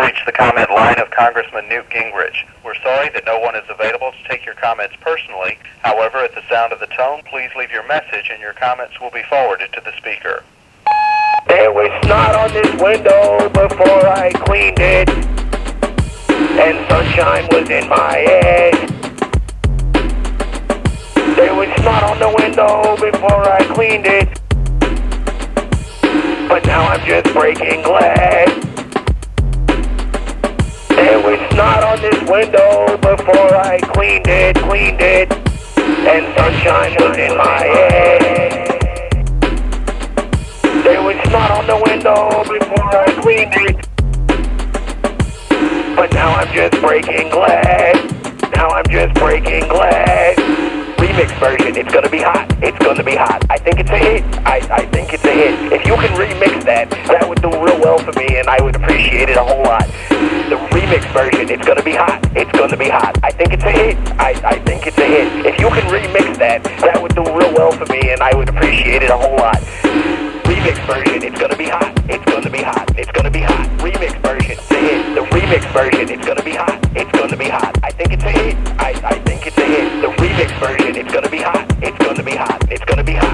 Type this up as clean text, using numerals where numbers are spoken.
reached the comment line of Congressman Newt Gingrich. We're sorry that no one is available to take your comments personally. However, at the sound of the tone, please leave your message and your comments will be forwarded to the speaker. There was snot on this window before I cleaned it, and sunshine was in my head. There was snot on the window before I cleaned it, but now I'm just breaking glass. There was snot on this window before I cleaned it, and sunshine was in my head. There was snot on the window before I cleaned it, but now I'm just breaking glass. Now I'm just breaking glass. Remix version, it's gonna be hot, it's gonna be hot. I think it's a hit, I think it's a hit. If you can remix that, that would do real well for me and I would appreciate it a whole lot. The remix version, it's gonna be hot, it's gonna be hot. I think it's a hit, I think it's a hit. If you can remix that, that would do real well for me and I would appreciate it a whole lot. Remix version, it's gonna be hot, it's gonna be hot, it's gonna be hot. Remix version, it's a hit. The remix version, it's gonna be hot, it's gonna be hot. I think it's a hit, I think it's a hit. The remix version, it's gonna be hot, it's gonna be hot, it's gonna be hot.